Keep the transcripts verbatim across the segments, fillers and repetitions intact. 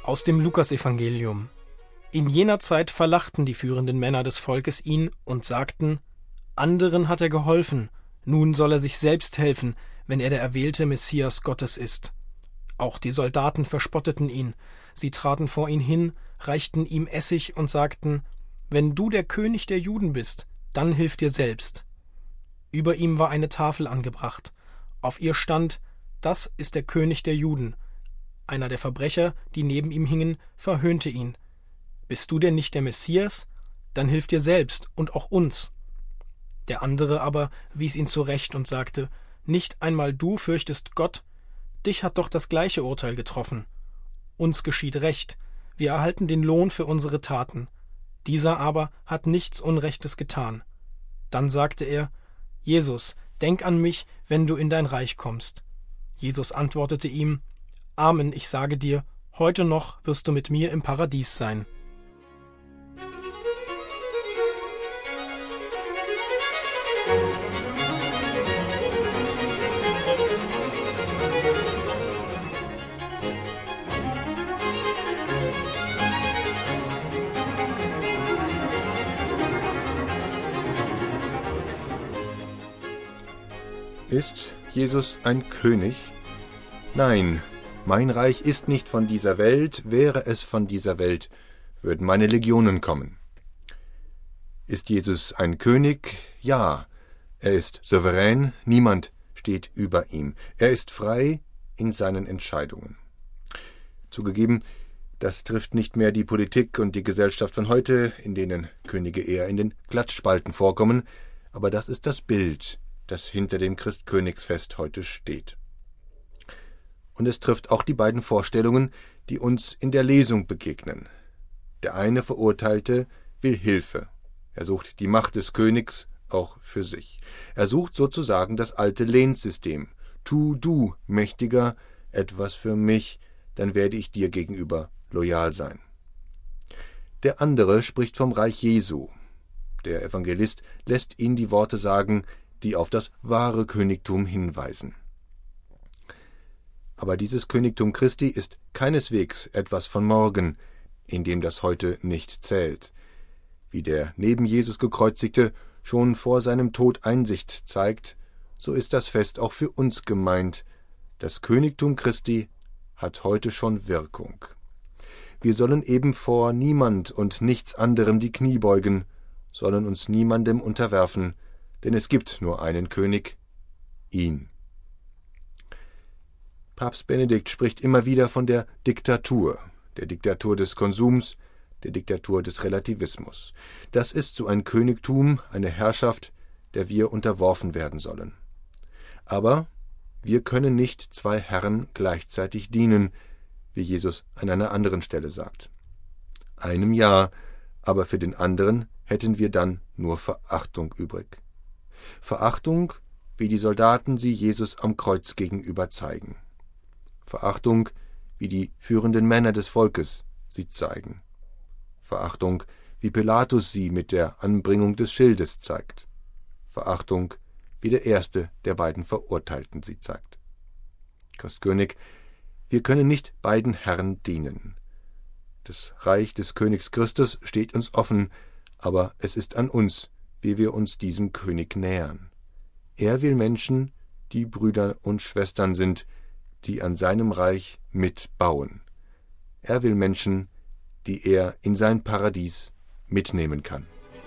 Aus dem Lukasevangelium. In jener Zeit verlachten die führenden Männer des Volkes ihn und sagten: Anderen hat er geholfen, nun soll er sich selbst helfen, wenn er der erwählte Messias Gottes ist. Auch die Soldaten verspotteten ihn. Sie traten vor ihn hin, reichten ihm Essig und sagten: Wenn du der König der Juden bist, dann hilf dir selbst. Über ihm war eine Tafel angebracht. Auf ihr stand: Das ist der König der Juden. Einer der Verbrecher, die neben ihm hingen, verhöhnte ihn: Bist du denn nicht der Messias? Dann hilf dir selbst und auch uns. Der andere aber wies ihn zurecht und sagte: Nicht einmal du fürchtest Gott? Dich hat doch das gleiche Urteil getroffen. Uns geschieht Recht, wir erhalten den Lohn für unsere Taten. Dieser aber hat nichts Unrechtes getan. Dann sagte er: Jesus, denk an mich, wenn du in dein Reich kommst. Jesus antwortete ihm: Amen, ich sage dir, heute noch wirst du mit mir im Paradies sein. Ist Jesus ein König? Nein, mein Reich ist nicht von dieser Welt. Wäre es von dieser Welt, würden meine Legionen kommen. Ist Jesus ein König? Ja, er ist souverän, niemand steht über ihm. Er ist frei in seinen Entscheidungen. Zugegeben, das trifft nicht mehr die Politik und die Gesellschaft von heute, in denen Könige eher in den Klatschspalten vorkommen, aber das ist das Bild, das hinter dem Christkönigsfest heute steht. Und es trifft auch die beiden Vorstellungen, die uns in der Lesung begegnen. Der eine Verurteilte will Hilfe. Er sucht die Macht des Königs auch für sich. Er sucht sozusagen das alte Lehnssystem. Tu du, Mächtiger, etwas für mich, dann werde ich dir gegenüber loyal sein. Der andere spricht vom Reich Jesu. Der Evangelist lässt ihn die Worte sagen, die auf das wahre Königtum hinweisen. Aber dieses Königtum Christi ist keineswegs etwas von morgen, in dem das heute nicht zählt. Wie der neben Jesus gekreuzigte schon vor seinem Tod Einsicht zeigt, so ist das Fest auch für uns gemeint. Das Königtum Christi hat heute schon Wirkung. Wir sollen eben vor niemand und nichts anderem die Knie beugen, sollen uns niemandem unterwerfen, denn es gibt nur einen König, ihn. Papst Benedikt spricht immer wieder von der Diktatur, der Diktatur des Konsums, der Diktatur des Relativismus. Das ist so ein Königtum, eine Herrschaft, der wir unterworfen werden sollen. Aber wir können nicht zwei Herren gleichzeitig dienen, wie Jesus an einer anderen Stelle sagt. Einem ja, aber für den anderen hätten wir dann nur Verachtung übrig. Verachtung, wie die Soldaten sie Jesus am Kreuz gegenüber zeigen. Verachtung, wie die führenden Männer des Volkes sie zeigen. Verachtung, wie Pilatus sie mit der Anbringung des Schildes zeigt. Verachtung, wie der erste der beiden Verurteilten sie zeigt. Christkönig, wir können nicht beiden Herren dienen. Das Reich des Königs Christus steht uns offen, aber es ist an uns, wie wir uns diesem König nähern. Er will Menschen, die Brüder und Schwestern sind, die an seinem Reich mitbauen. Er will Menschen, die er in sein Paradies mitnehmen kann.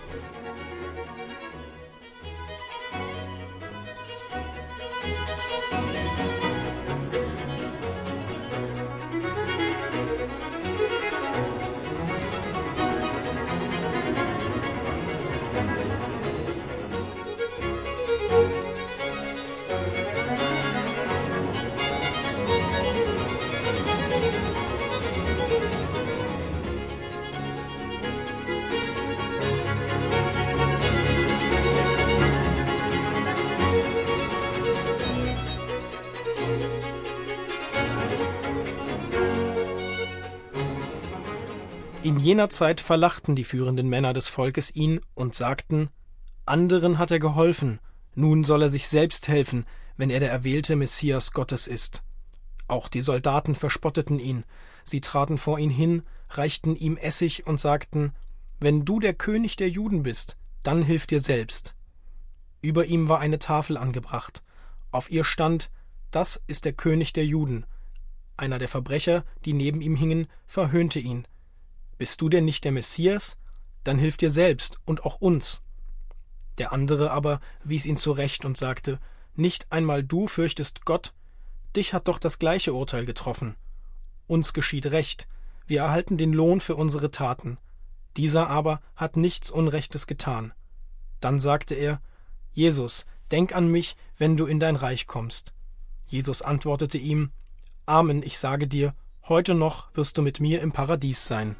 In jener Zeit verlachten die führenden Männer des Volkes ihn und sagten: Anderen hat er geholfen, nun soll er sich selbst helfen, wenn er der erwählte Messias Gottes ist. Auch die Soldaten verspotteten ihn. Sie traten vor ihn hin, reichten ihm Essig und sagten: »Wenn du der König der Juden bist, dann hilf dir selbst.« Über ihm war eine Tafel angebracht. Auf ihr stand: »Das ist der König der Juden.« Einer der Verbrecher, die neben ihm hingen, verhöhnte ihn: »Bist du denn nicht der Messias? Dann hilf dir selbst und auch uns.« Der andere aber wies ihn zurecht und sagte: »Nicht einmal du fürchtest Gott? Dich hat doch das gleiche Urteil getroffen. Uns geschieht Recht, wir erhalten den Lohn für unsere Taten. Dieser aber hat nichts Unrechtes getan.« Dann sagte er: »Jesus, denk an mich, wenn du in dein Reich kommst.« Jesus antwortete ihm: »Amen, ich sage dir, heute noch wirst du mit mir im Paradies sein.«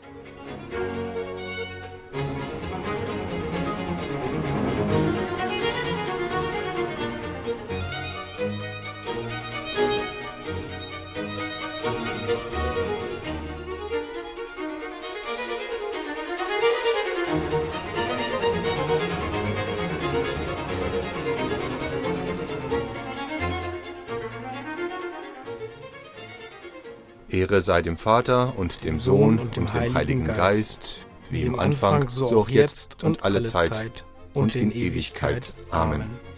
Ehre sei dem Vater und dem Sohn und dem Heiligen Geist, wie im Anfang, so auch jetzt und alle Zeit und in Ewigkeit. Amen.